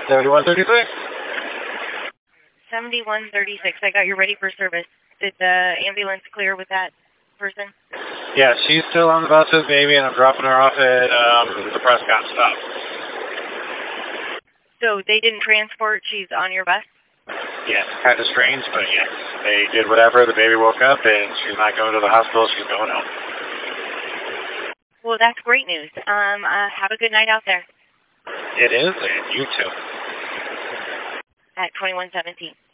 7136. 7136. I got you ready for service. Did the ambulance clear with that person? Yeah, she's still on the bus with baby, and I'm dropping her off at the Prescott stop. So they didn't transport, she's on your bus? Yes, kind of strange, but yes. They did whatever, the baby woke up, and she's not going to the hospital, she's going home. Well, that's great news. Have a good night out there. It is, and you too. At 2117.